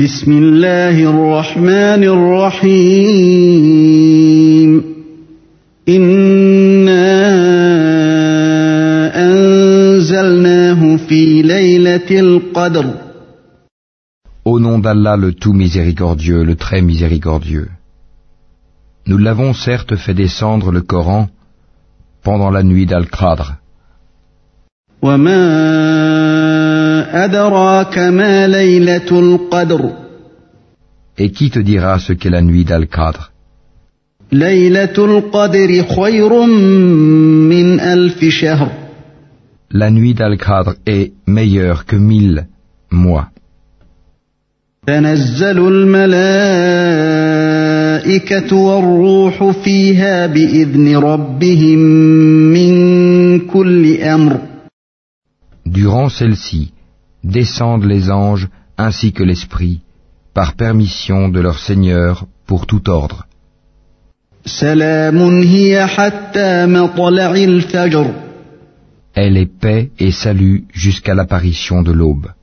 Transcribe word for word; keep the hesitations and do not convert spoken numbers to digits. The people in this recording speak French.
بسم الله الرحمن الرحيم إنا أنزلناه في ليلة القدر Au nom d'Allah le tout miséricordieux, le très miséricordieux. Nous l'avons certes fait descendre le Coran pendant la nuit d'Al-Qadr. وما أدراك ما ليلة القدر Et qui te dira ce qu'est la nuit d'Al-Qadr? ليلة القدر خير من ألف شهر La nuit d'Al-Qadr est meilleure que mille mois. تنزل الملائكة والروح فيها بإذن ربهم من كل أمر. Durant celle-ci, descendent les anges ainsi que l'esprit, par permission de leur Seigneur pour tout ordre. سلام هي حتى مطلع الفجر. Elle est paix et salut jusqu'à l'apparition de l'aube.